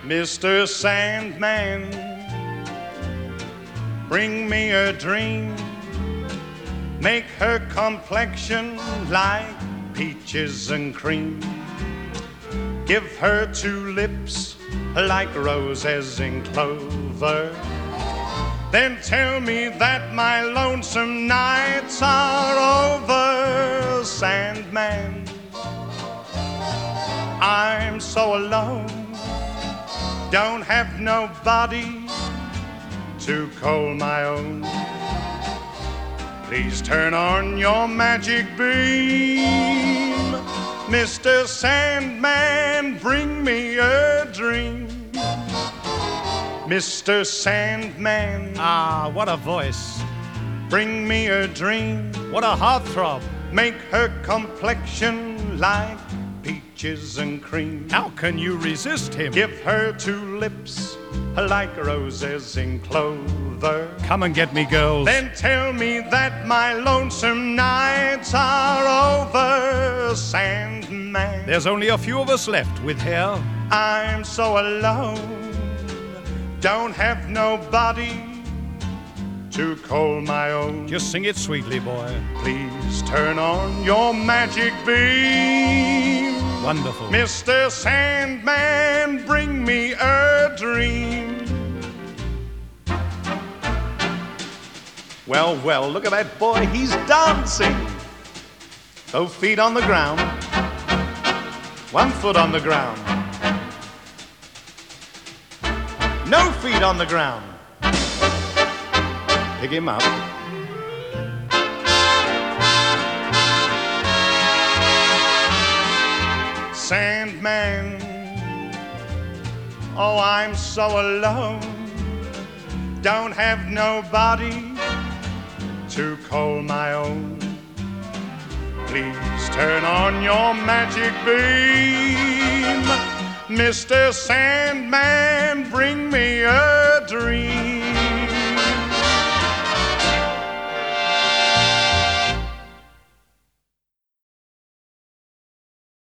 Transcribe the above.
Mr. Sandman, bring me a dream. Make her complexion like peaches and cream. Give her two lips like roses in clover. Then tell me that my lonesome nights are over. Sandman, I'm so alone, don't have nobody to call my own. Please turn on your magic beam. Mr. Sandman, bring me a dream. Mr. Sandman, Ah, what a voice. bring me a dream. What a heartthrob. Make her complexion like peaches and cream. How can you resist him? Give her two lips like roses in clover. Come and get me, girls. Then tell me that my lonesome nights are over. Sandman, There's only a few of us left with hair. I'm so alone, don't have nobody to call my own. Just sing it sweetly, boy. Please turn on your magic beam. Wonderful. Mr. Sandman, bring me a dream. Well, well, look at that boy, he's dancing. Both feet on the ground, 1 foot on the ground. No feet on the ground. Pick him up. Sandman, oh, I'm so alone, don't have nobody to call my own. Please turn on your magic beam. Mr. Sandman, bring me a dream.